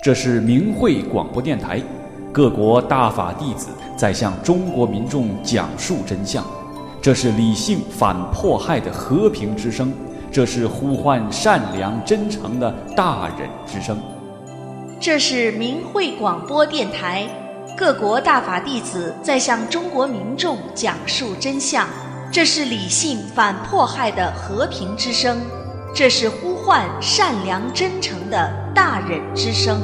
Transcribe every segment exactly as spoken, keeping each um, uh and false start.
这是明慧广播电台，各国大法弟子在向中国民众讲述真相。这是理性反迫害的和平之声，这是呼唤善良真诚的大忍之声。 这是明慧广播电台，各国大法弟子在向中国民众讲述真相。这是理性反迫害的和平之声，这是呼唤善良真诚的大忍之声。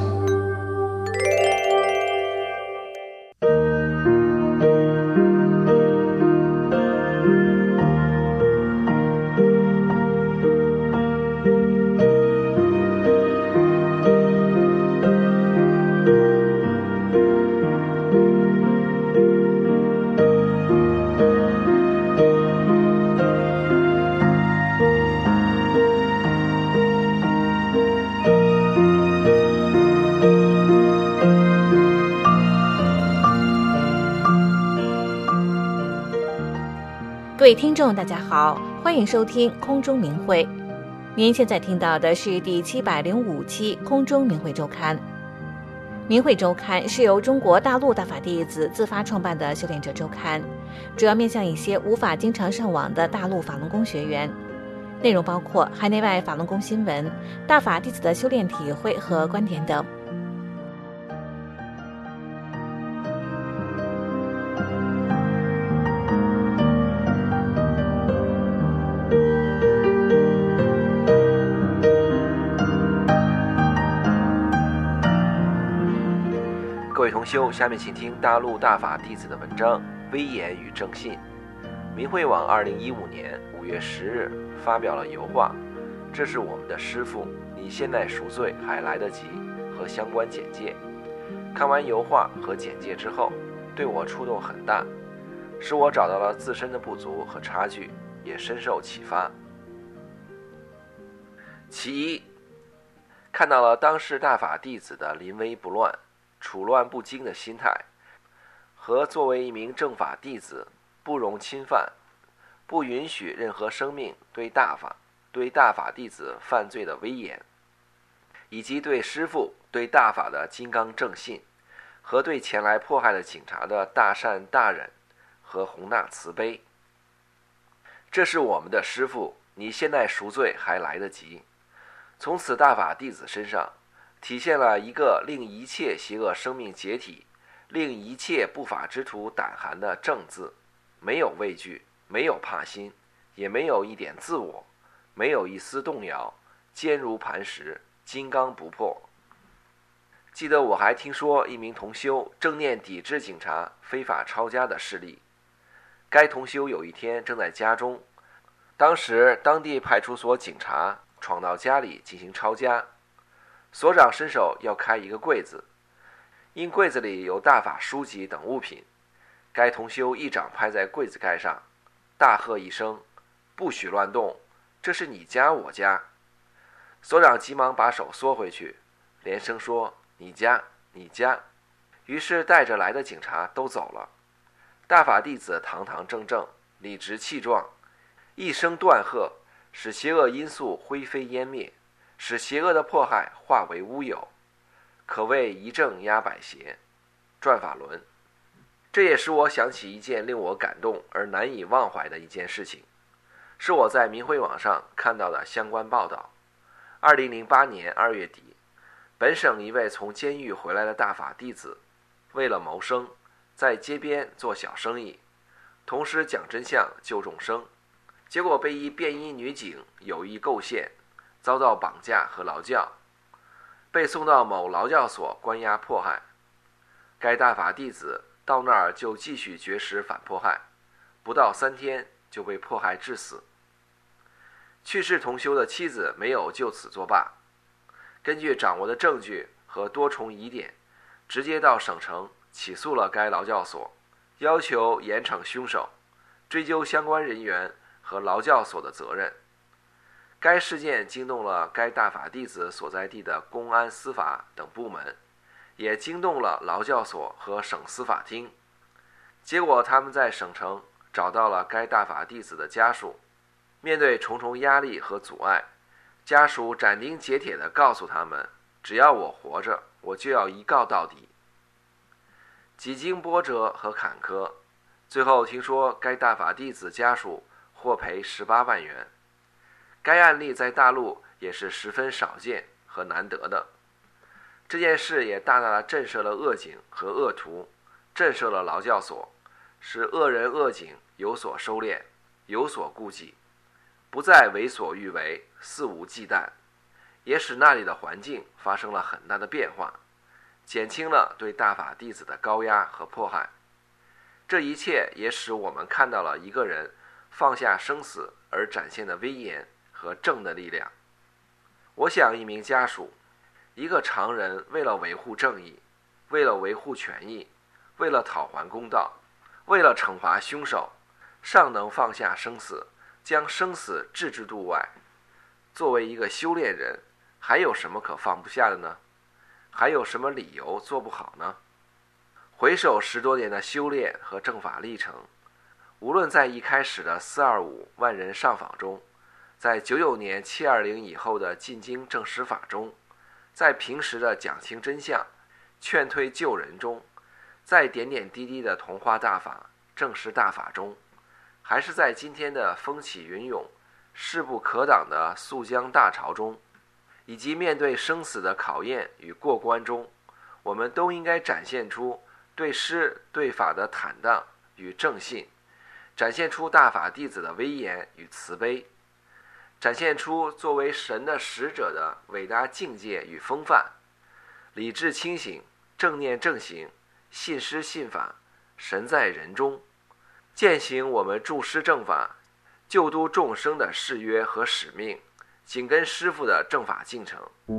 各位听众大家好，欢迎收听空中明慧。您现在听到的是第七百零五期空中明慧周刊。明慧周刊是由中国大陆大法弟子自发创办的修炼者周刊，主要面向一些无法经常上网的大陆法轮功学员，内容包括海内外法轮功新闻、大法弟子的修炼体会和观点等。 各位同修，下面请听大陆大法弟子的文章《威严与正信》。明慧网二零一五年五月十日发表了油画，这是我们的师父，你现在赎罪还来得及和相关简介。看完油画和简介之后，对我触动很大，使我找到了自身的不足和差距，也深受启发。其一，看到了当世大法弟子的临危不乱、处乱不惊的心态，和作为一名正法弟子不容侵犯，不允许任何生命对大法、对大法弟子犯罪的威严，以及对师父、对大法的金刚正信，和对前来迫害的警察的大善大忍和宏大慈悲。这是我们的师父，你现在赎罪还来得及。从此大法弟子身上体现了一个令一切邪恶生命解体、令一切不法之徒胆寒的正字，没有畏惧，没有怕心，也没有一点自我，没有一丝动摇，坚如磐石，金刚不破。记得我还听说一名同修正念抵制警察非法抄家的事例。该同修有一天正在家中，当时当地派出所警察闯到家里进行抄家，所长伸手要开一个柜子，因柜子里有大法书籍等物品，该同修一掌拍在柜子盖上，大喝一声：“不许乱动，这是你家我家。”所长急忙把手缩回去，连声说：“你家你家。”于是带着来的警察都走了。大法弟子堂堂正正，理直气壮，一声断喝，使邪恶因素灰飞烟灭，使邪恶的迫害化为乌有，可谓一正压百邪，转法轮。这也使我想起一件令我感动而难以忘怀的一件事情，是我在明慧网上看到的相关报道。二零零八年二月底，本省一位从监狱回来的大法弟子，为了谋生，在街边做小生意，同时讲真相救众生，结果被一便衣女警有意构陷，遭到绑架和劳教，被送到某劳教所关押迫害。该大法弟子到那儿就继续绝食反迫害，不到三天就被迫害致死。去世同修的妻子没有就此作罢，根据掌握的证据和多重疑点，直接到省城起诉了该劳教所，要求严惩凶手，追究相关人员和劳教所的责任。该事件惊动了该大法弟子所在地的公安司法等部门，也惊动了劳教所和省司法厅。结果他们在省城找到了该大法弟子的家属，面对重重压力和阻碍，家属斩钉截铁地告诉他们，只要我活着， 我就要一告到底。几经波折和坎坷，最后听说该大法弟子家属获赔十八万元。该案例在大陆也是十分少见和难得的。这件事也大大的震慑了恶警和恶徒，震慑了劳教所，使恶人恶警有所收敛，有所顾忌，不再为所欲为，肆无忌惮，也使那里的环境发生了很大的变化，减轻了对大法弟子的高压和迫害。这一切也使我们看到了一个人放下生死而展现的威严和正的力量。我想一名家属，一个常人，为了维护正义，为了维护权益，为了讨还公道，为了惩罚凶手，尚能放下生死，将生死置之度外。作为一个修炼人，还有什么可放不下的呢？还有什么理由做不好呢？回首十多年的修炼和正法历程，无论在一开始的四二五万人上访中，在九九年七二零以后的进京正实法中，在平时的讲清真相、劝退救人中，在点点滴滴的同化大法、正实大法中，还是在今天的风起云涌、势不可挡的肃江大潮中，以及面对生死的考验与过关中，我们都应该展现出对师对法的坦荡与正信，展现出大法弟子的威严与慈悲，展现出作为神的使者的伟大境界与风范，理智清醒，正念正行，信师信法，神在人中，践行我们助师正法、救度众生的誓约和使命，紧跟师父的正法进程。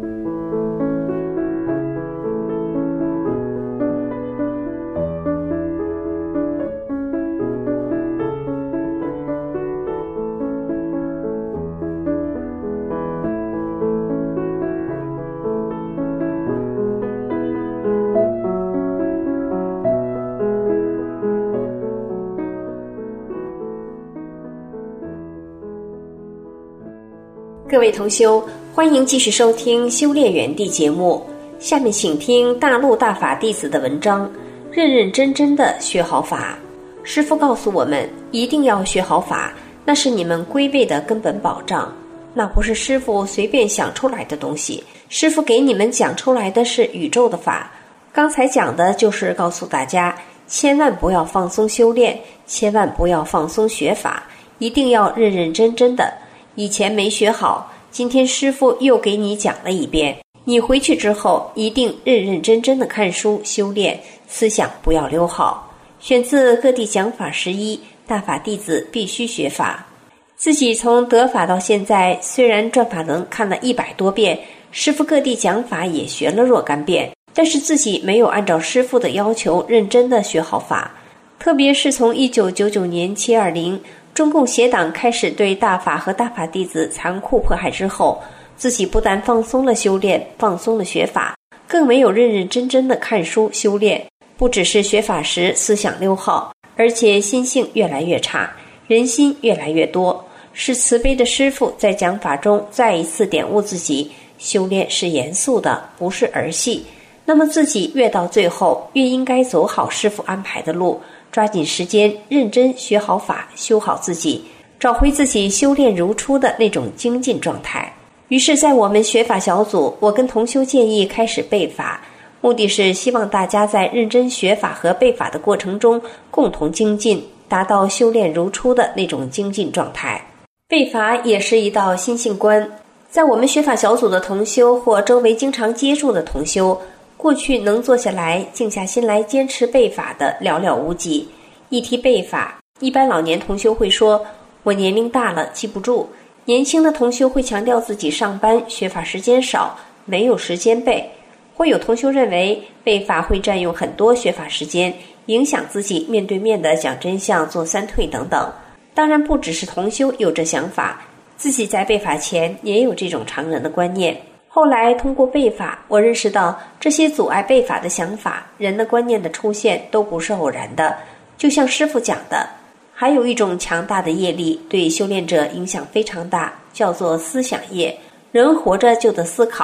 各位同修，欢迎继续收听修炼园地节目。下面请听大陆大法弟子的文章，认认真真的学好法。师父告诉我们，一定要学好法，那是你们归位的根本保障。那不是师父随便想出来的东西，师父给你们讲出来的是宇宙的法。刚才讲的就是告诉大家，千万不要放松修炼，千万不要放松学法，一定要认认真真的。以前没学好，今天师父又给你讲了一遍，你回去之后一定认认真真的看书修炼，思想不要溜号。选自各地讲法十一，大法弟子必须学法。自己从得法到现在，虽然转法轮看了一百多遍，师父各地讲法也学了若干遍，但是自己没有按照师父的要求认真的学好法。特别是从一九九九年七二零中共邪党开始对大法和大法弟子残酷迫害之后，自己不但放松了修炼，放松了学法，更没有认认真真的看书修炼。不只是学法时思想溜号，而且心性越来越差，人心越来越多。是慈悲的师父在讲法中再一次点悟自己，修炼是严肃的，不是儿戏。那么自己越到最后，越应该走好师父安排的路，抓紧时间认真学好法，修好自己，找回自己修炼如初的那种精进状态。于是在我们学法小组，我跟同修建议开始背法，目的是希望大家在认真学法和背法的过程中共同精进，达到修炼如初的那种精进状态。背法也是一道心性观，在我们学法小组的同修或周围经常接触的同修，过去能坐下来静下心来坚持背法的寥寥无几。一提背法，一般老年同修会说，我年龄大了记不住。年轻的同修会强调自己上班学法时间少，没有时间背。会有同修认为背法会占用很多学法时间，影响自己面对面的讲真相、做三退等等。当然不只是同修有这想法，自己在背法前也有这种常人的观念。后来通过背法，我认识到这些阻碍背法的想法、人的观念的出现都不是偶然的。就像师父讲的，还有一种强大的业力对修炼者影响非常大，叫做思想业。人活着就得思考，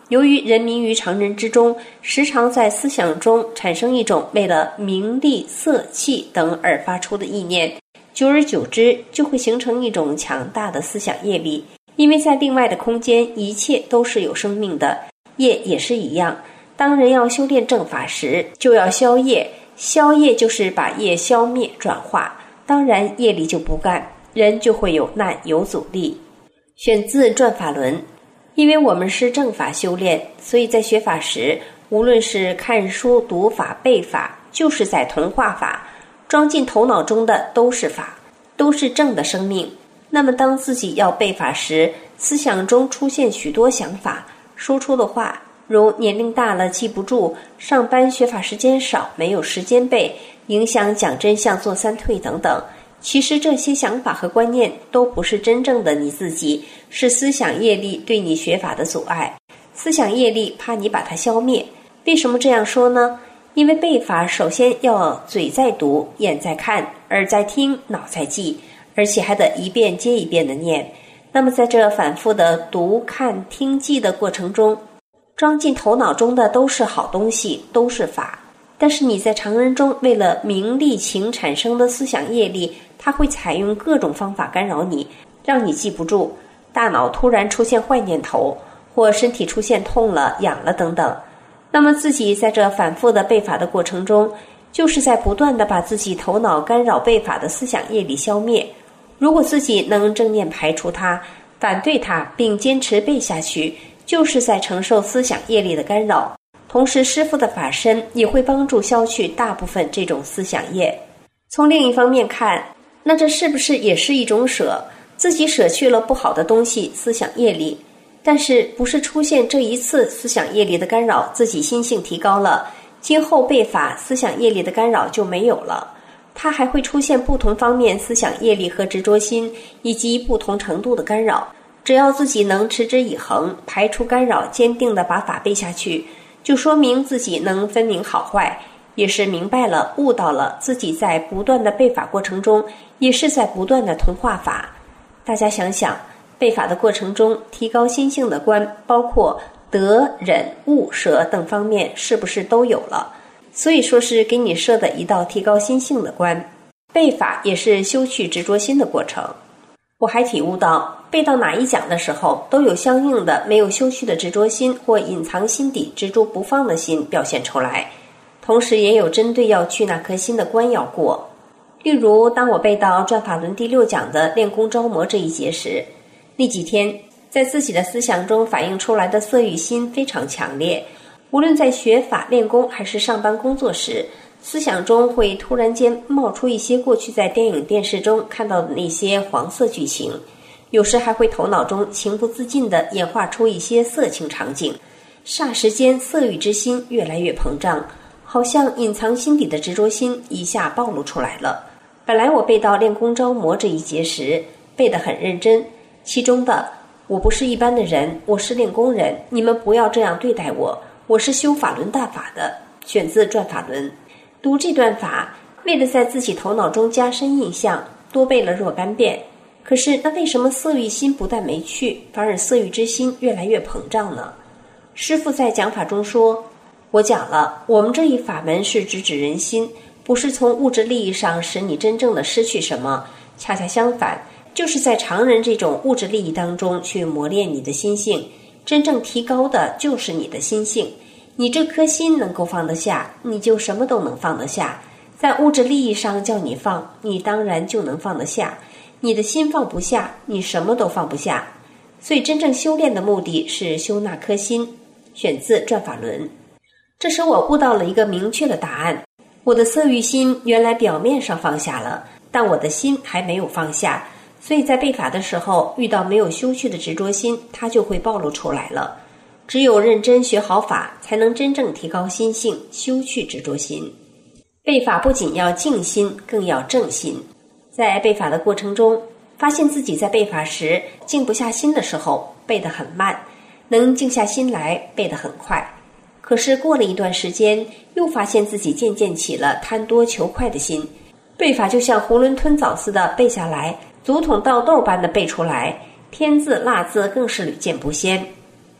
由于人民于常人之中，时常在思想中产生一种为了名利、色气等而发出的意念，久而久之就会形成一种强大的思想业力。因为在另外的空间，一切都是有生命的，业也是一样。当人要修炼正法时，就要消业，消业就是把业消灭转化，当然业力就不干，人就会有难有阻力。选自《转法轮》。因为我们是正法修炼，所以在学法时，无论是看书、读法、背法，就是在同化法，装进头脑中的都是法，都是正的生命。那么当自己要背法时，思想中出现许多想法，说出的话如年龄大了记不住，上班学法时间少，没有时间背，影响讲真相做三退等等。其实这些想法和观念都不是真正的你自己，是思想业力对你学法的阻碍。思想业力怕你把它消灭。为什么这样说呢？因为背法首先要嘴在读，眼在看，耳在听，脑在记，而且还得一遍接一遍的念。那么在这反复的读、看、听、记的过程中，装进头脑中的都是好东西，都是法。但是你在常人中为了名利情产生的思想业力，它会采用各种方法干扰你，让你记不住，大脑突然出现坏念头，或身体出现痛了、痒了等等。那么自己在这反复的背法的过程中，就是在不断的把自己头脑干扰背法的思想业力消灭。如果自己能正念排除它，反对它，并坚持背下去，就是在承受思想业力的干扰。同时师父的法身也会帮助消去大部分这种思想业。从另一方面看，那这是不是也是一种舍？自己舍去了不好的东西，思想业力，但是不是出现这一次思想业力的干扰，自己心性提高了，今后背法思想业力的干扰就没有了。它还会出现不同方面思想业力和执着心以及不同程度的干扰。只要自己能持之以恒，排除干扰，坚定地把法背下去，就说明自己能分明好坏，也是明白了、悟到了自己在不断的背法过程中，也是在不断的同化法。大家想想，背法的过程中，提高心性的观，包括得、忍、悟、舍等方面，是不是都有了？所以说是给你设的一道提高心性的观。背法也是修去执着心的过程。我还体悟到，背到哪一讲的时候，都有相应的没有修去的执着心或隐藏心底执着不放的心表现出来，同时也有针对要去那颗心的关要过。例如当我背到转法轮第六讲的练功招魔这一节时，那几天在自己的思想中反映出来的色欲心非常强烈，无论在学法练功还是上班工作时，思想中会突然间冒出一些过去在电影电视中看到的那些黄色剧情，有时还会头脑中情不自禁地演化出一些色情场景，霎时间色欲之心越来越膨胀，好像隐藏心底的执着心一下暴露出来了。本来我背到练功招魔这一节时背得很认真，其中的我不是一般的人，我是练功人，你们不要这样对待我，我是修法轮大法的，选自转法轮。读这段法，为了在自己头脑中加深印象，多背了若干遍。可是那为什么色欲心不但没去，反而色欲之心越来越膨胀呢？师父在讲法中说，我讲了，我们这一法门是直指人心，不是从物质利益上使你真正的失去什么，恰恰相反，就是在常人这种物质利益当中去磨练你的心性，真正提高的就是你的心性。你这颗心能够放得下，你就什么都能放得下。在物质利益上叫你放，你当然就能放得下。你的心放不下，你什么都放不下。所以真正修炼的目的是修那颗心。选自转法轮。这时我悟到了一个明确的答案，我的色欲心原来表面上放下了，但我的心还没有放下，所以在背法的时候遇到没有修去的执着心，它就会暴露出来了。只有认真学好法，才能真正提高心性，修去执着心。背法不仅要静心，更要正心。在背法的过程中，发现自己在背法时静不下心的时候，背得很慢，能静下心来，背得很快。可是过了一段时间，又发现自己渐渐起了贪多求快的心，背法就像囫囵吞枣似的背下来，竹筒倒豆般的背出来，添字落字更是屡见不鲜。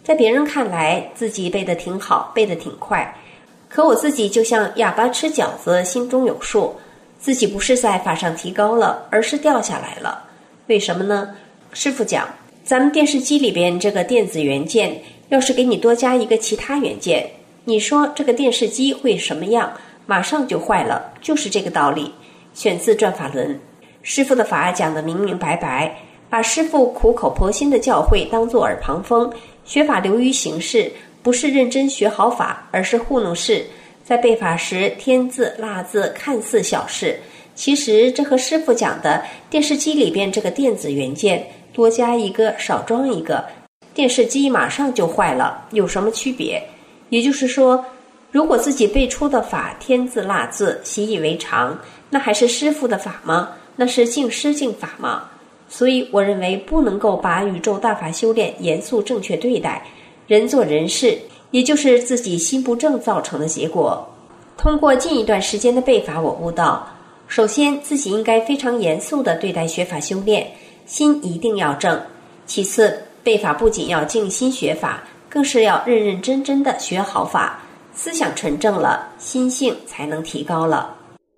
在别人看来，自己背得挺好，背得挺快，可我自己就像哑巴吃饺子，心中有数，自己不是在法上提高了，而是掉下来了。为什么呢？师父讲，咱们电视机里边这个电子元件，要是给你多加一个其他元件，你说这个电视机会什么样？马上就坏了，就是这个道理。选自《转法轮》，师父的法讲得明明白白，把师父苦口婆心的教诲当作耳旁风，学法流于形式，不是认真学好法，而是糊弄事。在背法时添字落字看似小事，其实这和师父讲的电视机里边这个电子元件多加一个少装一个，电视机马上就坏了，有什么区别？也就是说，如果自己背出的法添字落字习以为常，那还是师父的法吗？那是敬师敬法吗？所以我认为不能够把宇宙大法修炼严肃正确对待，人做人事，也就是自己心不正造成的结果。通过近一段时间的背法，我悟到，首先自己应该非常严肃地对待学法修炼，心一定要正。其次，背法不仅要静心学法，更是要认认真真地学好法，思想纯正了，心性才能提高了。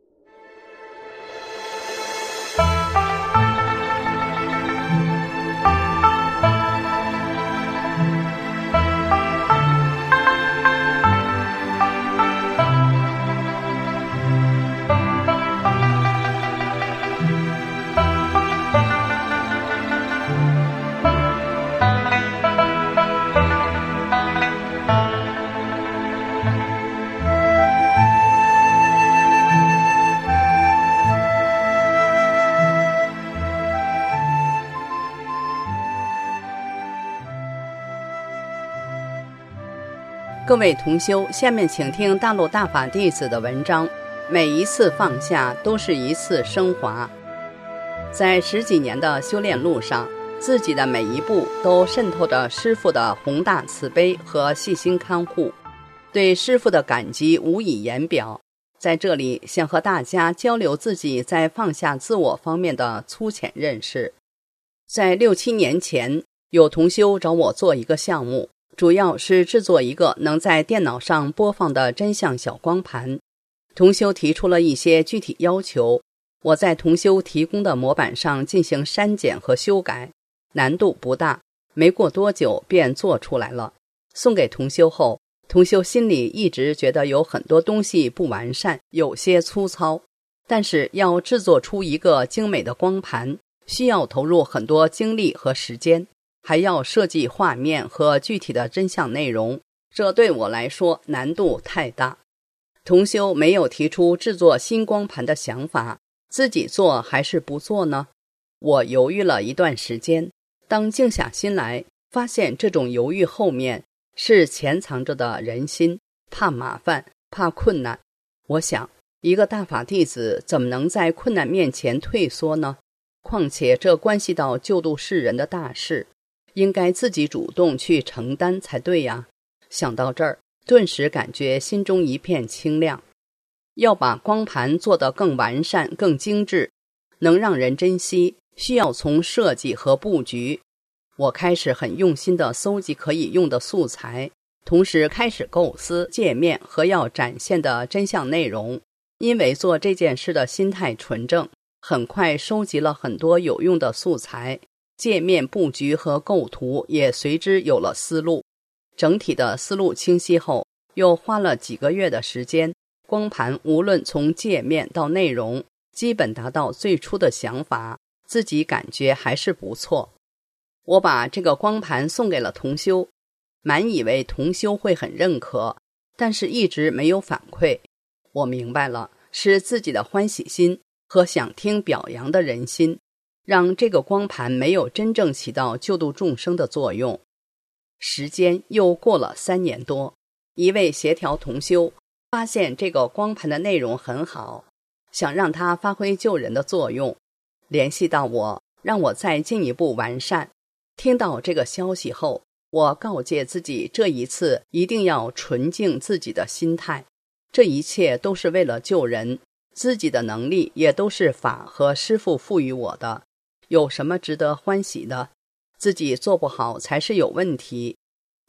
各位同修，下面请听大陆大法弟子的文章。每一次放下都是一次升华。在十几年的修炼路上，自己的每一步都渗透着师父的宏大慈悲和细心看护，对师父的感激无以言表。在这里想和大家交流自己在放下自我方面的粗浅认识。在六七年前，有同修找我做一个项目，主要是制作一个能在电脑上播放的真相小光盘。同修提出了一些具体要求，我在同修提供的模板上进行删减和修改，难度不大，没过多久便做出来了。送给同修后，同修心里一直觉得有很多东西不完善，有些粗糙，但是要制作出一个精美的光盘，需要投入很多精力和时间，还要设计画面和具体的真相内容，这对我来说难度太大。同修没有提出制作新光盘的想法，自己做还是不做呢？我犹豫了一段时间，当静下心来，发现这种犹豫后面是潜藏着的人心，怕麻烦，怕困难。我想，一个大法弟子怎么能在困难面前退缩呢？况且这关系到救度世人的大事，应该自己主动去承担才对呀。想到这儿，顿时感觉心中一片清亮。要把光盘做得更完善、更精致，能让人珍惜，需要从设计和布局。我开始很用心地搜集可以用的素材，同时开始构思界面和要展现的真相内容。因为做这件事的心态纯正，很快收集了很多有用的素材，界面布局和构图也随之有了思路。整体的思路清晰后，又花了几个月的时间，光盘无论从界面到内容，基本达到最初的想法，自己感觉还是不错。我把这个光盘送给了同修，满以为同修会很认可，但是一直没有反馈。我明白了，是自己的欢喜心和想听表扬的人心，让这个光盘没有真正起到救度众生的作用。时间又过了三年多，一位协调同修发现这个光盘的内容很好，想让它发挥救人的作用，联系到我，让我再进一步完善。听到这个消息后，我告诫自己这一次一定要纯净自己的心态，这一切都是为了救人，自己的能力也都是法和师父赋予我的，有什么值得欢喜的？自己做不好才是有问题。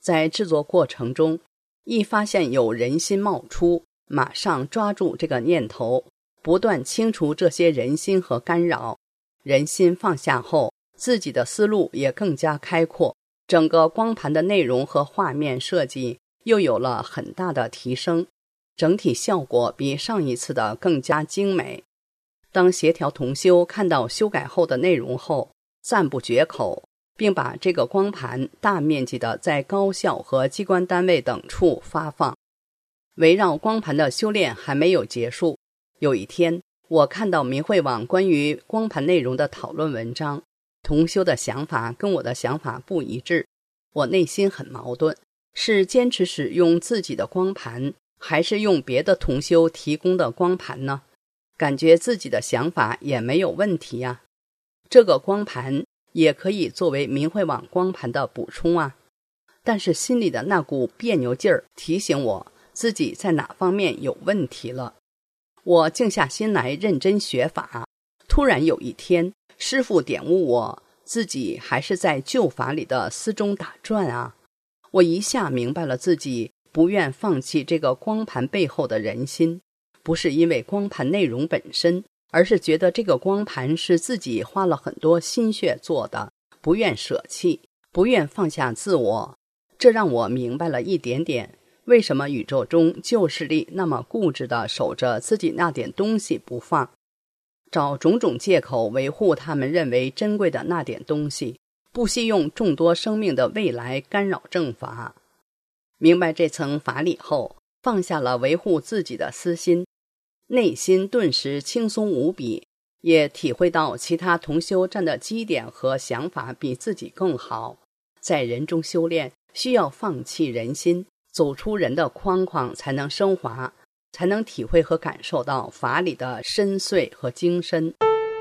在制作过程中，一发现有人心冒出，马上抓住这个念头，不断清除这些人心和干扰。人心放下后，自己的思路也更加开阔，整个光盘的内容和画面设计又有了很大的提升，整体效果比上一次的更加精美。当协调同修看到修改后的内容后，赞不绝口，并把这个光盘大面积的在高校和机关单位等处发放。围绕光盘的修炼还没有结束，有一天我看到明慧网关于光盘内容的讨论文章，同修的想法跟我的想法不一致，我内心很矛盾，是坚持使用自己的光盘，还是用别的同修提供的光盘呢？感觉自己的想法也没有问题呀、啊。这个光盘也可以作为明慧网光盘的补充啊。但是心里的那股别扭劲儿提醒我自己在哪方面有问题了。我静下心来认真学法，突然有一天师父点悟我自己还是在旧法里的丝中打转啊。我一下明白了自己不愿放弃这个光盘背后的人心，不是因为光盘内容本身，而是觉得这个光盘是自己花了很多心血做的，不愿舍弃，不愿放下自我。这让我明白了一点点，为什么宇宙中旧势力那么固执地守着自己那点东西不放，找种种借口维护他们认为珍贵的那点东西，不惜用众多生命的未来干扰正法。明白这层法理后，放下了维护自己的私心，内心顿时轻松无比，也体会到其他同修站的基点和想法比自己更好。在人中修炼，需要放弃人心，走出人的框框，才能升华，才能体会和感受到法理的深邃和精深。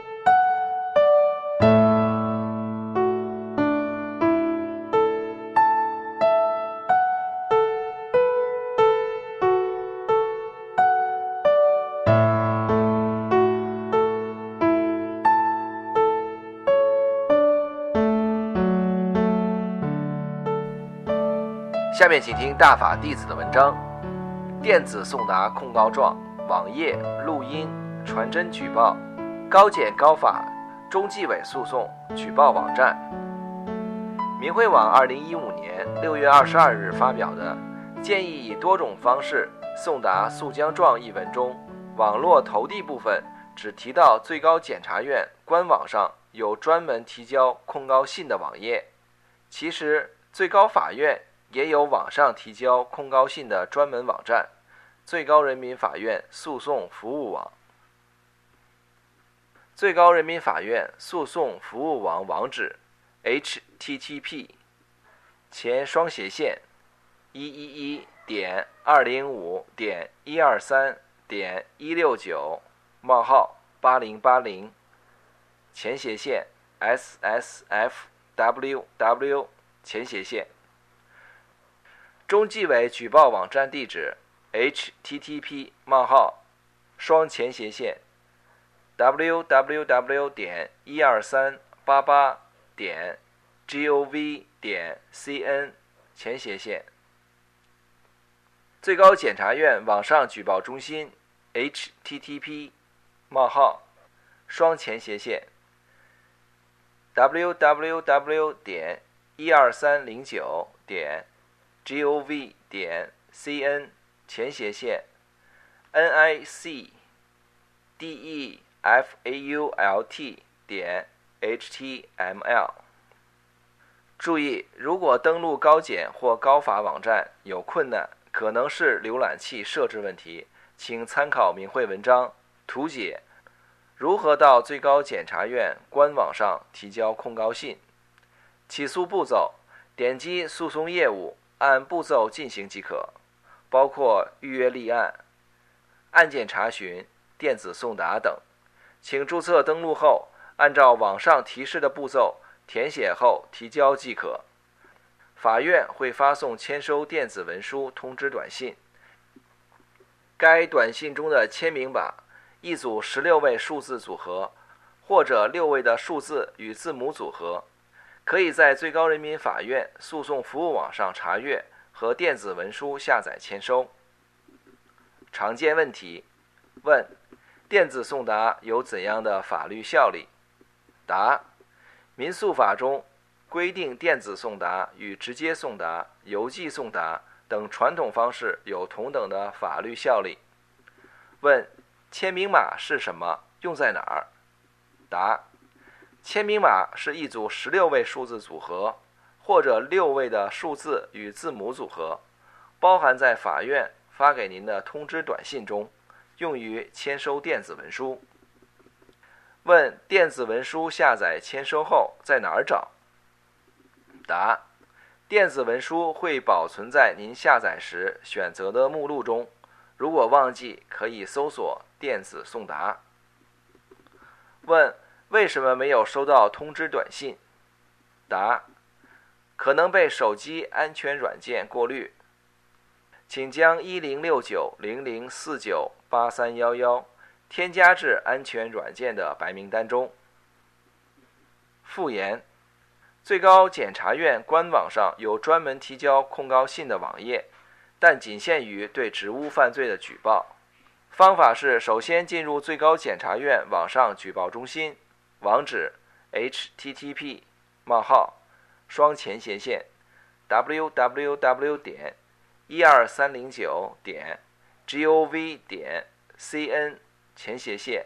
下面请听大法弟子的文章：电子送达控告状、网页、录音、传真举报、高检高法、中纪委诉讼举报网站。明慧网二零一五年六月二十二日发表的建议以多种方式送达诉将状一文中，网络投递部分只提到最高检察院官网上有专门提交控告信的网页，其实最高法院也有网上提交控告信的专门网站，最高人民法院诉讼服务网。最高人民法院诉讼服务网网址 H T T P 前双斜线一一一点二零五点一二三点一六九冒号八零八零前斜线 S S F W W 前斜线。中纪委举报网站地址 H T T P 冒号双前斜线 W W W 点一二三八八点 G O V 点 C N 前斜线。最高检察院网上举报中心 H T T P 冒号双前斜线 W W W 点一二三零九点G O V 点 C N 前斜线 N I C D E F A U L T 点 H T M L。 注意，如果登录高检或高法网站有困难，可能是浏览器设置问题，请参考明慧文章图解如何到最高检察院官网上提交控告信。起诉步骤，点击诉讼业务，按步骤进行即可，包括预约立案、案件查询、电子送达等。请注册登录后，按照网上提示的步骤填写后提交即可。法院会发送签收电子文书通知短信，该短信中的签名靶一组十六位数字组合，或者六位的数字与字母组合， 可以在最高人民法院诉讼服务网上查阅和电子文书下载签收。常见问题：问，电子送达有怎样的法律效力？答，民诉法中规定电子送达与直接送达、邮寄送达等传统方式有同等的法律效力。问，签名码是什么？用在哪儿？答，签名码是一组十六位数字组合，或者六位的数字与字母组合，包含在法院发给您的通知短信中，用于签收电子文书。问，电子文书下载签收后在哪儿找？答，电子文书会保存在您下载时选择的目录中，如果忘记，可以搜索电子送达。问，为什么没有收到通知短信？答，可能被手机安全软件过滤，请将一零六九零零四九八三一一添加至安全软件的白名单中。附言，最高检察院官网上有专门提交控告信的网页，但仅限于对职务犯罪的举报。方法是首先进入最高检察院网上举报中心，网址 h t t p 冒号双前斜线 w w w 点一二三零九点 gov 点 cn 前斜线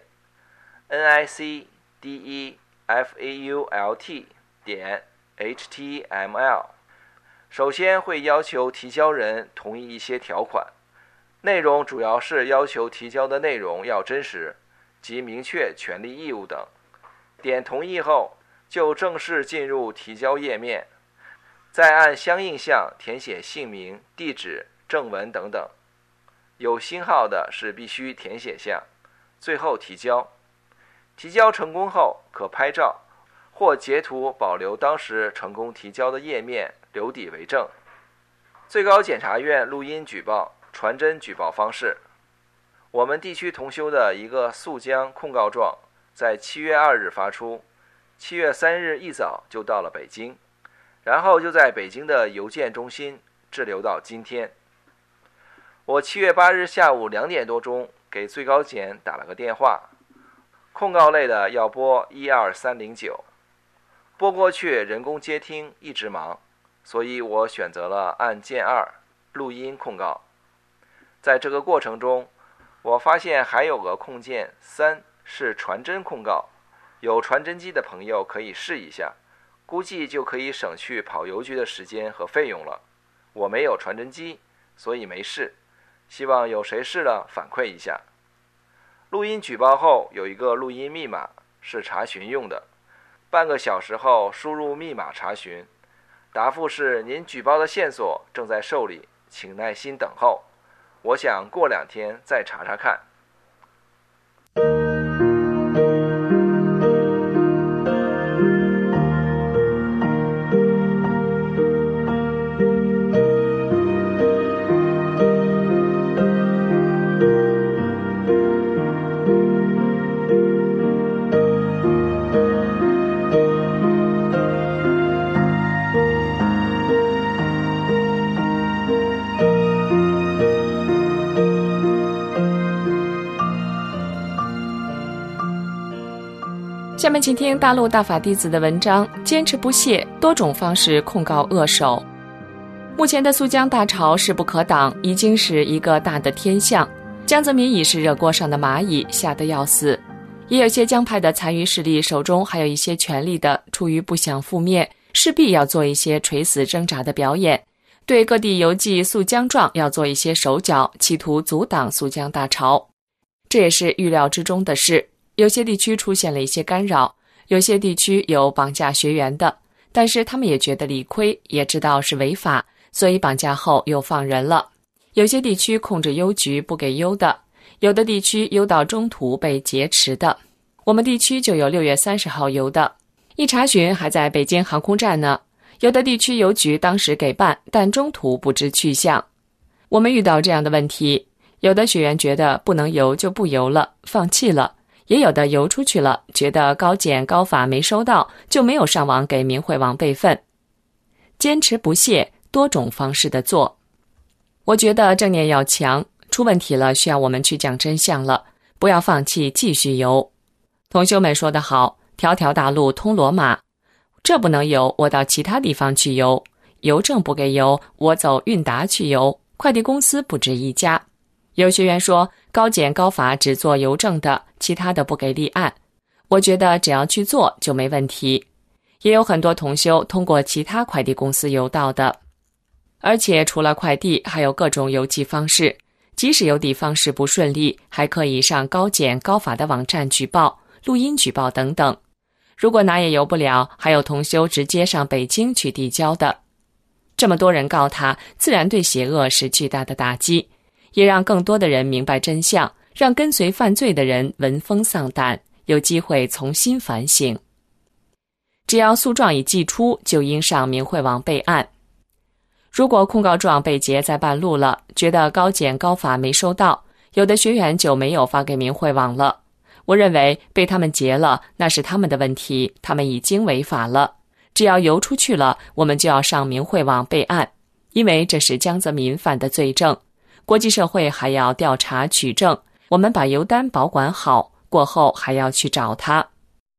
n i c d e f a u l t 点 h t m l。 首先会要求提交人同意一些条款，内容主要是要求提交的内容要真实及明确权利义务等。点同意后，就正式进入提交页面，再按相应项填写姓名、地址、正文等等。有星号的是必须填写项，最后提交。提交成功后，可拍照或截图保留当时成功提交的页面，留底为证。最高检察院录音举报、传真举报方式。我们地区同修的一个诉江控告状在七月二日发出，七月三日一早就到了北京，然后就在北京的邮件中心滞留到今天。我七月八日下午两点多钟给最高检打了个电话，控告类的要拨一二三零九，拨过去人工接听一直忙，所以我选择了按键二录音控告。在这个过程中，我发现还有个控件三是传真控告，有传真机的朋友可以试一下，估计就可以省去跑邮局的时间和费用了。我没有传真机，所以没试，希望有谁试了反馈一下。录音举报后有一个录音密码是查询用的，半个小时后输入密码查询，答复是您举报的线索正在受理，请耐心等候。我想过两天再查查看。 下面请听大陆大法弟子的文章，坚持不懈，多种方式控告恶手。目前的苏江大潮势不可挡，已经是一个大的天象。江泽民已是热锅上的蚂蚁，吓得要死。也有些江派的残余势力手中还有一些权力的，出于不想覆灭，势必要做一些垂死挣扎的表演，对各地邮寄肃江状要做一些手脚，企图阻挡苏江大潮。这也是预料之中的事。有些地区出现了一些干扰，有些地区有绑架学员的，但是他们也觉得理亏，也知道是违法，所以绑架后又放人了。有些地区控制邮局不给邮的，有的地区邮到中途被劫持的。我们地区就有六月三十号邮的，一查询还在北京航空站呢。有的地区邮局当时给办，但中途不知去向。我们遇到这样的问题，有的学员觉得不能邮就不邮了，放弃了， 也有的邮出去了，觉得高检高法没收到，就没有上网给明慧网备份。坚持不懈，多种方式的做。我觉得正念要强，出问题了需要我们去讲真相了，不要放弃继续游。同修们说得好，条条大路通罗马，这不能游，我到其他地方去游。邮政不给邮，我走韵达去邮。快递公司不止一家。有学员说高检高法只做邮政的，其他的不给立案。我觉得只要去做就没问题。也有很多同修通过其他快递公司邮到的。而且除了快递，还有各种邮寄方式，即使邮递方式不顺利，还可以上高检高法的网站举报、录音举报等等。如果哪也邮不了，还有同修直接上北京去递交的。这么多人告他，自然对邪恶是巨大的打击，也让更多的人明白真相，让跟随犯罪的人闻风丧胆，有机会重新反省。只要诉状已寄出，就应上明慧网备案。如果控告状被结在半路了，觉得高检高法没收到，有的学员就没有发给明慧网了。我认为被他们结了，那是他们的问题，他们已经违法了。只要邮出去了，我们就要上明慧网备案，因为这是江泽民犯的罪证，国际社会还要调查取证，我们把邮单保管好，过后还要去找他。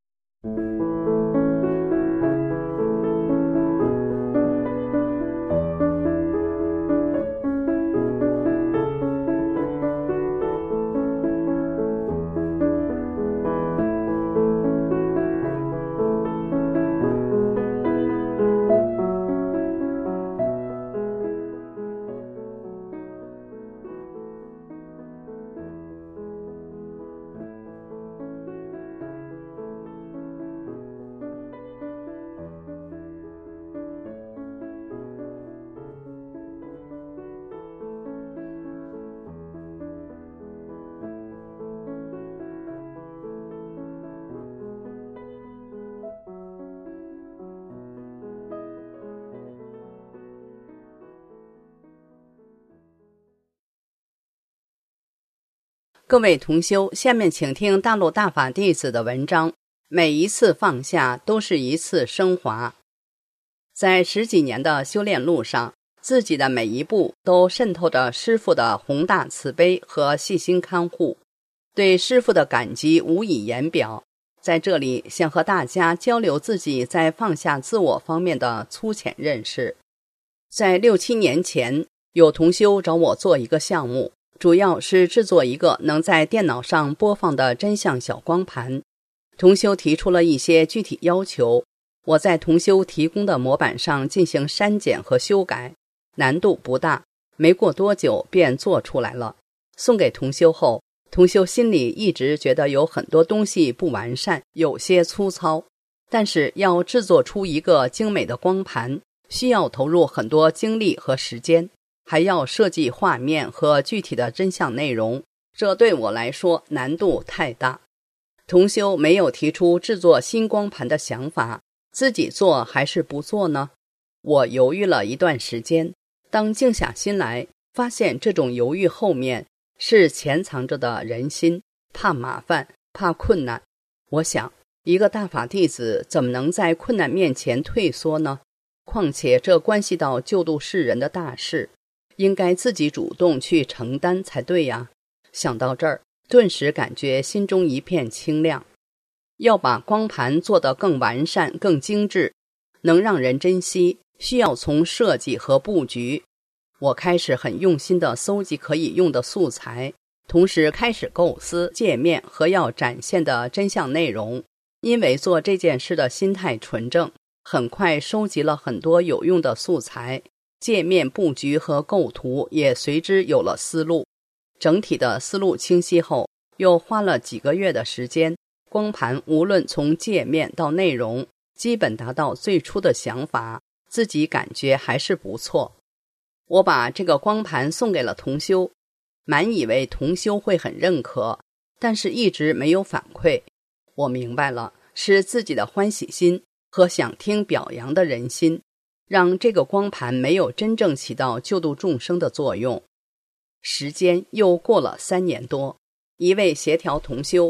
各位同修，下面请听大陆大法弟子的文章。每一次放下都是一次升华。在十几年的修炼路上，自己的每一步都渗透着师父的宏大慈悲和细心看护，对师父的感激无以言表。在这里想和大家交流自己在放下自我方面的粗浅认识。在六七年前，有同修找我做一个项目，主要是制作一个能在电脑上播放的真相小光盘。同修提出了一些具体要求，我在同修提供的模板上进行删减和修改，难度不大，没过多久便做出来了。送给同修后，同修心里一直觉得有很多东西不完善，有些粗糙，但是要制作出一个精美的光盘，需要投入很多精力和时间，还要设计画面和具体的真相内容，这对我来说难度太大。同修没有提出制作新光盘的想法，自己做还是不做呢？我犹豫了一段时间，当静下心来，发现这种犹豫后面是潜藏着的人心，怕麻烦，怕困难。我想，一个大法弟子怎么能在困难面前退缩呢？况且这关系到救度世人的大事，应该自己主动去承担才对呀。想到这儿，顿时感觉心中一片清亮。要把光盘做得更完善、更精致，能让人珍惜，需要从设计和布局。我开始很用心地搜集可以用的素材，同时开始构思界面和要展现的真相内容。因为做这件事的心态纯正，很快收集了很多有用的素材，界面布局和构图也随之有了思路。整体的思路清晰后，又花了几个月的时间，光盘无论从界面到内容，基本达到最初的想法，自己感觉还是不错。我把这个光盘送给了同修，满以为同修会很认可，但是一直没有反馈。我明白了，是自己的欢喜心和想听表扬的人心，让这个光盘没有真正起到救度众生的作用。时间又过了三年多，一位协调同修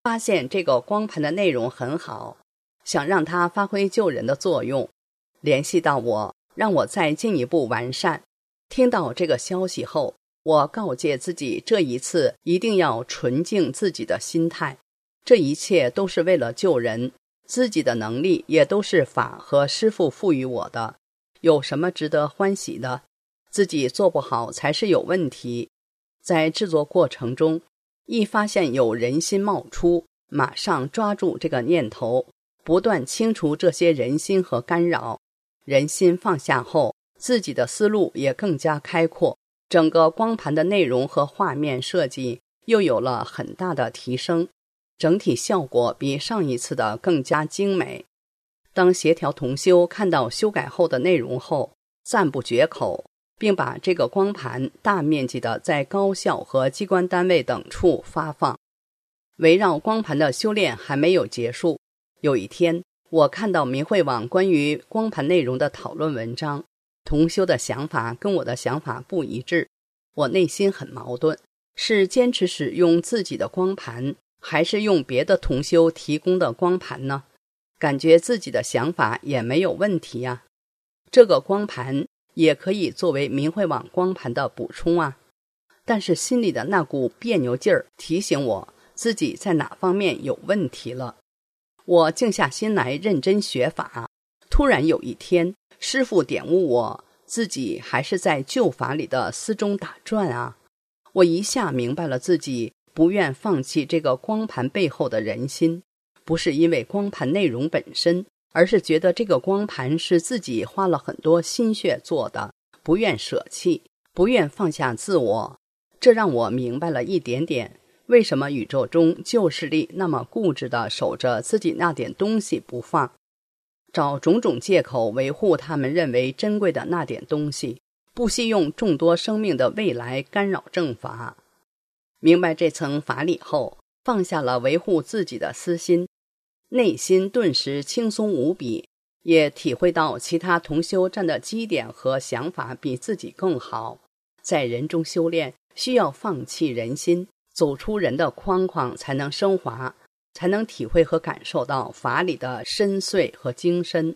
发现这个光盘的内容很好，想让它发挥救人的作用，联系到我，让我再进一步完善。听到这个消息后，我告诫自己，这一次一定要纯净自己的心态，这一切都是为了救人，自己的能力也都是法和师父赋予我的，有什么值得欢喜的？自己做不好才是有问题。在制作过程中，一发现有人心冒出，马上抓住这个念头，不断清除这些人心和干扰。人心放下后，自己的思路也更加开阔，整个光盘的内容和画面设计又有了很大的提升，整体效果比上一次的更加精美。当协调同修看到修改后的内容后，赞不绝口，并把这个光盘大面积的在高校和机关单位等处发放。围绕光盘的修炼还没有结束，有一天我看到明慧网关于光盘内容的讨论文章，同修的想法跟我的想法不一致，我内心很矛盾，是坚持使用自己的光盘，还是用别的同修提供的光盘呢？感觉自己的想法也没有问题啊，这个光盘也可以作为明慧网光盘的补充啊。但是心里的那股别扭劲儿提醒我自己在哪方面有问题了。我静下心来认真学法，突然有一天师父点悟我自己还是在旧法里的丝中打转啊。我一下明白了自己不愿放弃这个光盘背后的人心，不是因为光盘内容本身，而是觉得这个光盘是自己花了很多心血做的，不愿舍弃，不愿放下自我。这让我明白了一点点，为什么宇宙中旧势力那么固执地守着自己那点东西不放，找种种借口维护他们认为珍贵的那点东西，不惜用众多生命的未来干扰正法。明白这层法理后，放下了维护自己的私心，内心顿时轻松无比，也体会到其他同修站的基点和想法比自己更好。在人中修炼，需要放弃人心，走出人的框框，才能升华，才能体会和感受到法理的深邃和精深。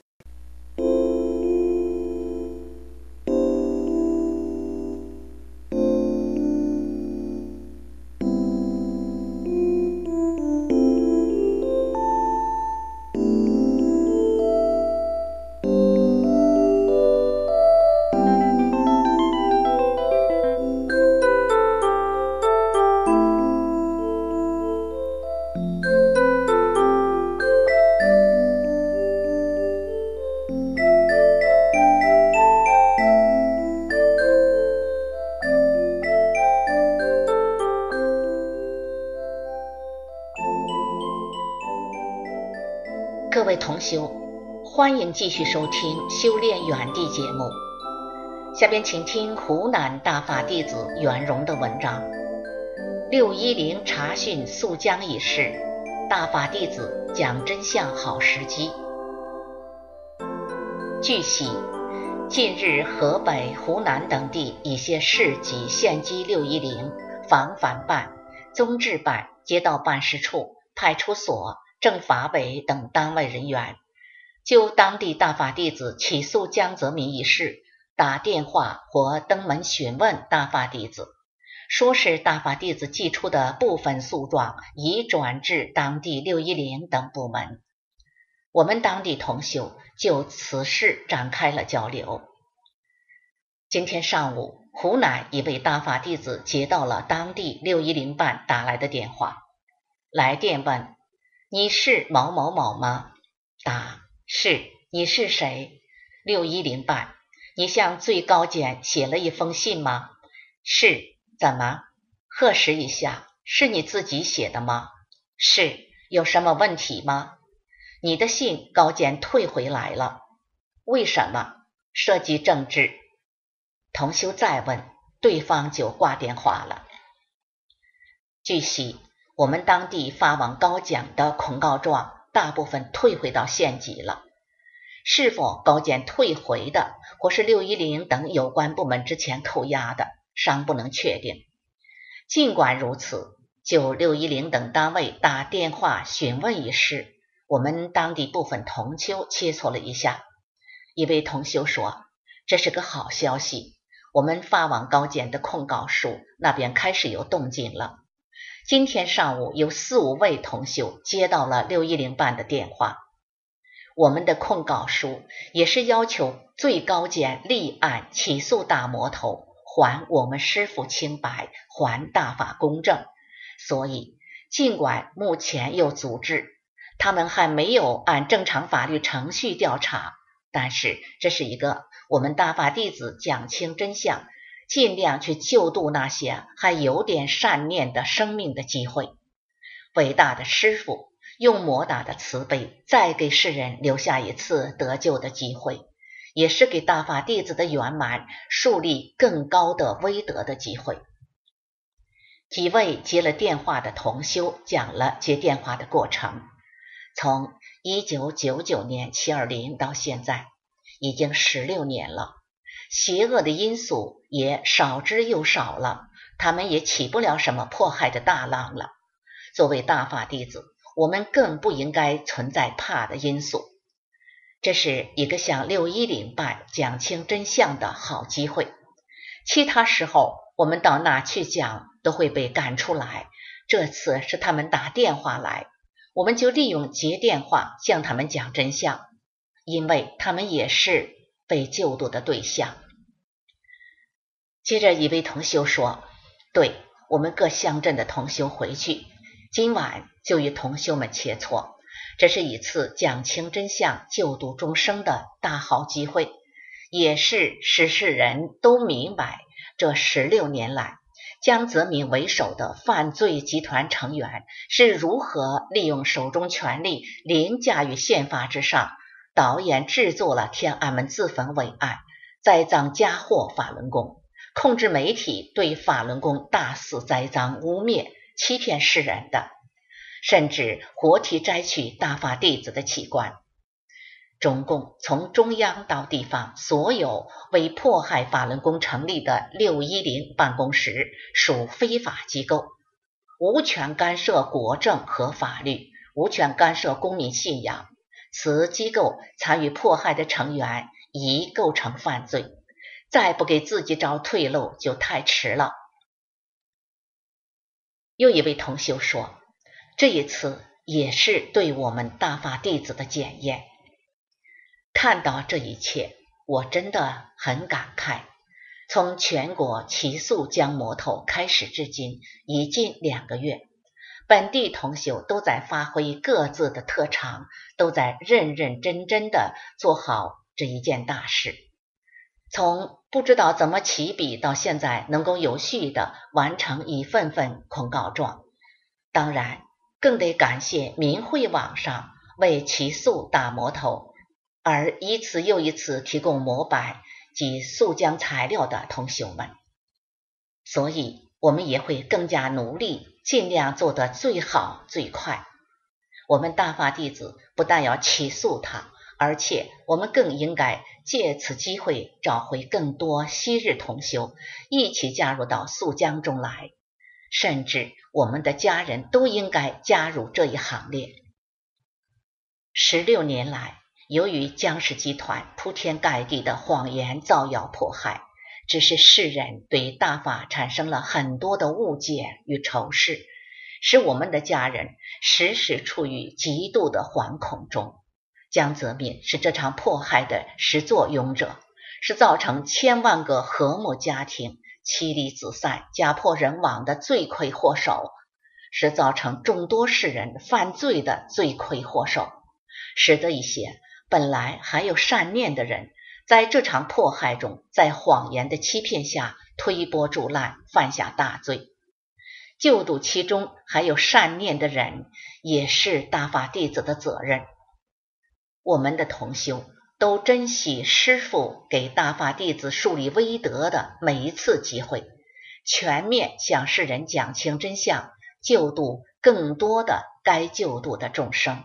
各位同修，欢迎继续收听修炼园地节目。下边请听湖南大法弟子袁荣的文章：六一零查询溯江一事，大法弟子讲真相好时机。据悉，近日河北、湖南等地一些市级县级六一零防反办、综治办、街道办事处、派出所、政法委等单位人员，就当地大法弟子起诉江泽民一事，打电话或登门询问大法弟子，说是大法弟子寄出的部分诉状已转至当地六一零等部门。我们当地同修就此事展开了交流。今天上午，湖南一位大法弟子接到了当地六一零办打来的电话，来电问：你是某某某吗？答：是。你是谁？六一零办。你向最高检写了一封信吗？是。怎么？核实一下，是你自己写的吗？是。有什么问题吗？你的信高检退回来了。为什么？涉及政治。同修再问，对方就挂电话了。据悉，我们当地发往高检的控告状大部分退回到县级了，是否高检退回的，或是六一零等有关部门之前扣押的，尚不能确定。尽管如此， 就六一零等单位打电话询问一事，我们当地部分同修切磋了一下。一位同修说，这是个好消息，我们法网高检的控告署那边开始有动静了。今天上午有四五位同修接到了六一零办的电话，我们的控告书也是要求最高检立案起诉大魔头，还我们师父清白，还大法公正。所以尽管目前有组织，他们还没有按正常法律程序调查，但是这是一个我们大法弟子讲清真相，尽量去救度那些还有点善念的生命的机会。伟大的师父用莫大的慈悲再给世人留下一次得救的机会，也是给大法弟子的圆满树立更高的威德的机会。几位接了电话的同修讲了接电话的过程，从一九九九年七二零到现在已经十六年了，邪恶的因素也少之又少了，他们也起不了什么迫害的大浪了。作为大法弟子，我们更不应该存在怕的因素。这是一个向六一零办讲清真相的好机会，其他时候我们到哪去讲都会被赶出来，这次是他们打电话来，我们就利用接电话向他们讲真相，因为他们也是被救度的对象。接着一位同修说，对，我们各乡镇的同修回去，今晚就与同修们切磋，这是一次讲清真相救度众生的大好机会，也是使世人都明白这十六年来江泽民为首的犯罪集团成员是如何利用手中权力凌驾于宪法之上，导演制作了天安门自焚伟案，栽赃嫁祸法轮功，控制媒体对法轮功大肆栽赃污蔑欺骗世人的，甚至活体摘取大法弟子的器官。中共从中央到地方，所有为迫害法轮功成立的六一零办公室属非法机构，无权干涉国政和法律，无权干涉公民信仰。此机构参与迫害的成员已构成犯罪，再不给自己找退路就太迟了。又一位同修说，这一次也是对我们大法弟子的检验。看到这一切，我真的很感慨。从全国起诉江魔头开始至今，已近两个月，本地同修都在发挥各自的特长，都在认认真真的做好这一件大事。从不知道怎么起笔到现在能够有序的完成一份份控告状，当然更得感谢民会网上为起诉大魔头而一次又一次提供模板及诉将材料的同修们。所以我们也会更加努力，尽量做得最好最快。我们大法弟子不但要起诉他，而且我们更应该借此机会找回更多昔日同修，一起加入到诉将中来，甚至我们的家人都应该加入这一行列。十六年来，由于江氏集团铺天盖地的谎言造谣迫害，只是世人对大法产生了很多的误解与仇视，使我们的家人时时处于极度的惶恐中。江泽民是这场迫害的始作俑者，是造成千万个和睦家庭妻离子散、家破人亡的罪魁祸首，是造成众多世人犯罪的罪魁祸首，使得一些本来还有善念的人在这场迫害中，在谎言的欺骗下推波助澜，犯下大罪。救度其中还有善念的人，也是大法弟子的责任。我们的同修都珍惜师父给大法弟子树立威德的每一次机会，全面向世人讲清真相，救度更多的该救度的众生。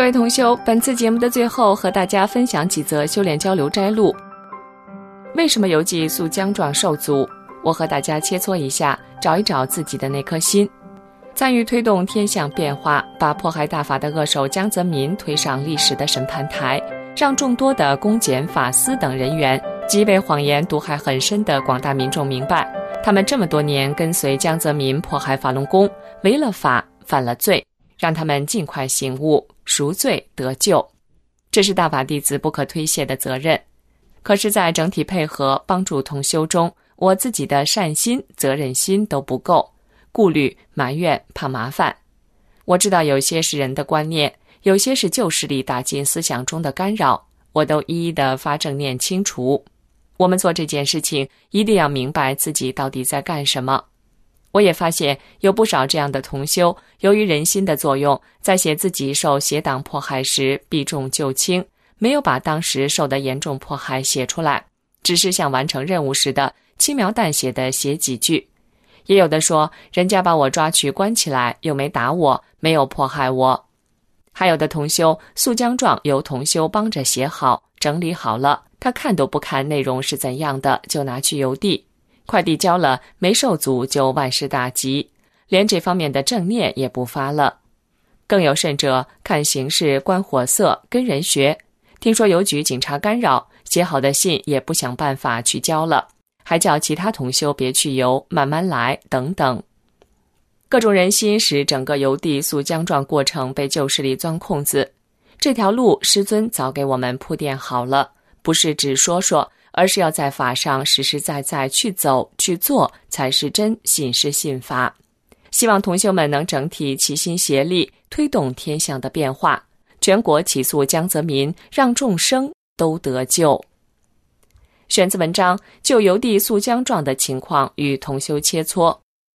位同修，本次节目的最后和大家分享几则修炼交流摘录。为什么邮寄速浆状受阻？我和大家切磋一下，找一找自己的那颗心。参与推动天象变化，把迫害大法的恶手江泽民推上历史的审判台，让众多的公检法司等人员及被谎言毒害很深的广大民众明白，他们这么多年跟随江泽民迫害法轮功，违了法，犯了罪，让他们尽快醒悟，赎罪得救，这是大法弟子不可推卸的责任。可是在整体配合帮助同修中，我自己的善心、责任心都不够，顾虑、埋怨、怕麻烦。我知道有些是人的观念，有些是旧势力打进思想中的干扰，我都一一的发正念清除。我们做这件事情一定要明白自己到底在干什么。我也发现有不少这样的同修，由于人心的作用，在写自己受邪党迫害时避重就轻，没有把当时受的严重迫害写出来，只是像完成任务似的轻描淡写的写几句。也有的说，人家把我抓去关起来，又没打我，没有迫害我。还有的同修速浆状由同修帮着写好整理好了，他看都不看内容是怎样的，就拿去邮递，快递交了没受阻就万事大吉，连这方面的正念也不发了。更有甚者，看形势观火色，跟人学，听说邮局警察干扰，写好的信也不想办法去交了，还叫其他同修别去邮，慢慢来等等。各种人心使整个邮递速浆状过程被旧势力钻空子，这条路师尊早给我们铺垫好了，不是只说说，而是要在法上实实在在去走去做，才是真信是信法。希望同修们能整体齐心协力，推动天象的变化，全国起诉江泽民，让众生都得救。选自文章《就邮递速浆状的情况与同修切磋》。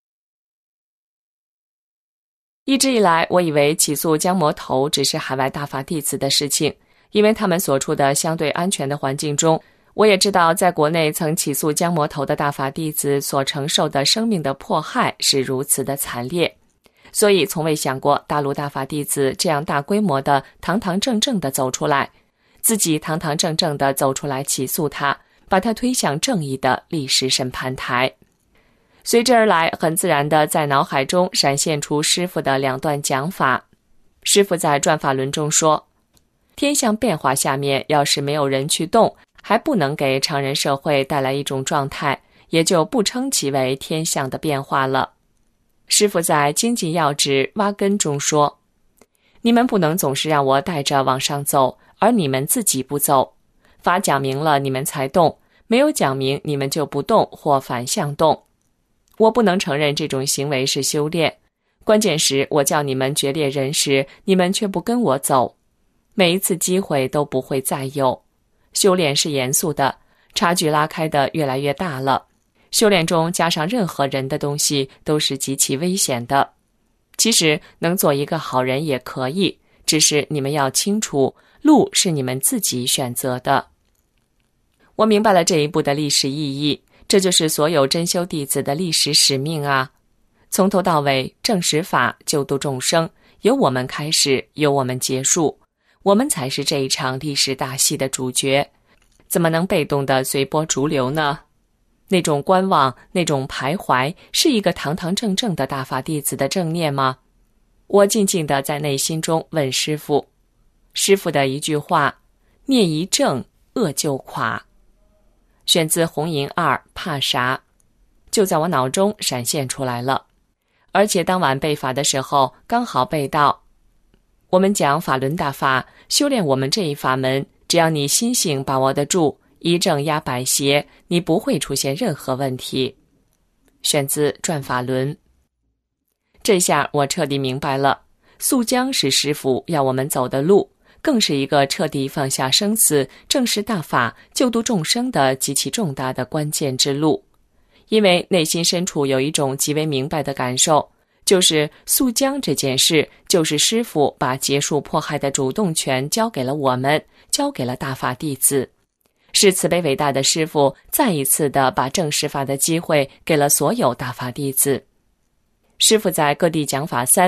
一直以来，我以为起诉江魔头只是海外大法弟子的事情，因为他们所处的相对安全的环境中，我也知道在国内曾起诉江魔头的大法弟子所承受的生命的迫害是如此的惨烈，所以从未想过大陆大法弟子这样大规模的堂堂正正的走出来，自己堂堂正正的走出来起诉他，把他推向正义的历史审判台。随之而来，很自然地在脑海中闪现出师父的两段讲法。师父在转法轮中说，天象变化下面要是没有人去动，还不能给常人社会带来一种状态，也就不称其为天象的变化了。师父在精进要旨挖根中说，你们不能总是让我带着往上走，而你们自己不走。法讲明了你们才动，没有讲明你们就不动或反向动。我不能承认这种行为是修炼，关键时我叫你们决裂人时，你们却不跟我走，每一次机会都不会再有。修炼是严肃的，差距拉开的越来越大了。修炼中加上任何人的东西都是极其危险的。其实能做一个好人也可以，只是你们要清楚，路是你们自己选择的。我明白了这一步的历史意义，这就是所有真修弟子的历史使命啊！从头到尾，正实法，救度众生，由我们开始，由我们结束，我们才是这一场历史大戏的主角，怎么能被动的随波逐流呢？那种观望，那种徘徊，是一个堂堂正正的大法弟子的正念吗？我静静地在内心中问师父，师父的一句话，念一正，恶就垮。选自红银二，怕啥？就在我脑中闪现出来了。而且当晚背法的时候，刚好背到，我们讲法轮大法，修炼我们这一法门，只要你心性把握得住，一正压百邪，你不会出现任何问题。选自转法轮。这下我彻底明白了，速浆是师父要我们走的路，更是一个彻底放下生死，正视大法，救度众生的极其重大的关键之路。因为内心深处有一种极为明白的感受，就是速浆这件事，就是师父把结束迫害的主动权交给了我们，交给了大法弟子，是慈悲伟大的师父再一次的把正视法的机会给了所有大法弟子。师父在各地讲法三，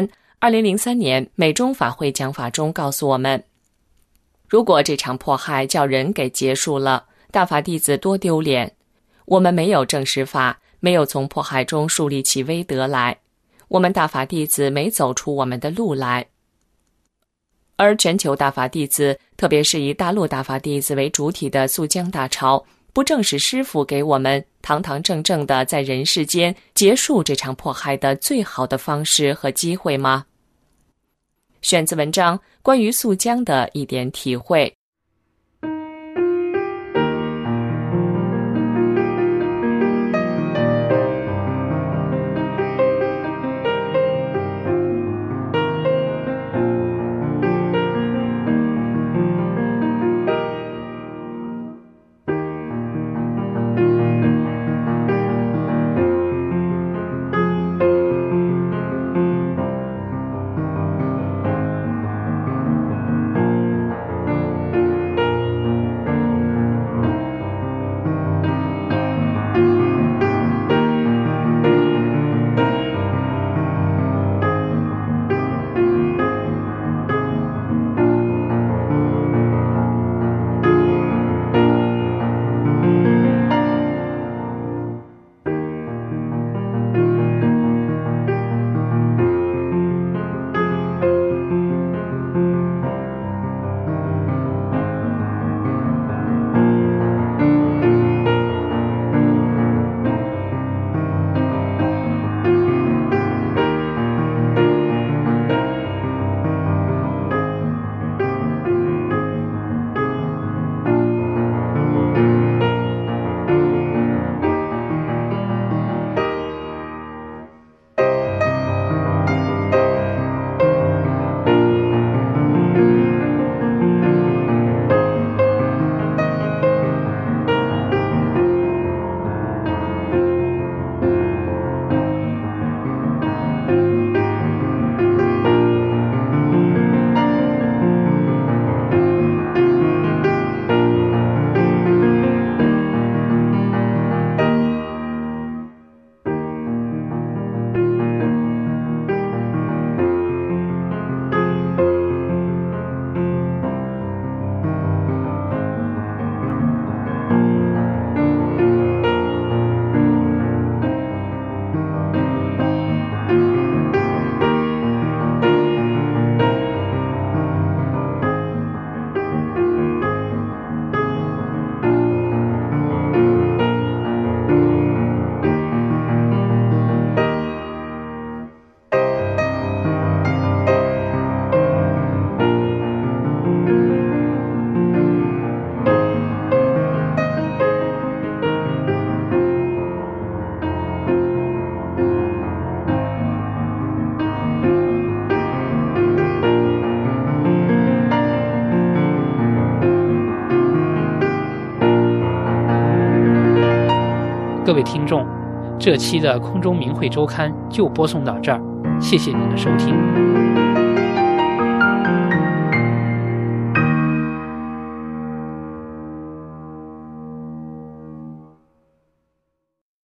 二零零三年美中法会讲法中告诉我们，如果这场迫害叫人给结束了，大法弟子多丢脸。我们没有正式法，没有从迫害中树立起威德来，我们大法弟子没走出我们的路来。而全球大法弟子，特别是以大陆大法弟子为主体的肃江大潮，不正是师父给我们堂堂正正的在人世间结束这场迫害的最好的方式和机会吗？选自文章《关于肃江的一点体会》。 各位听众，这期的空中明慧周刊就播送到这儿，谢谢您的收听。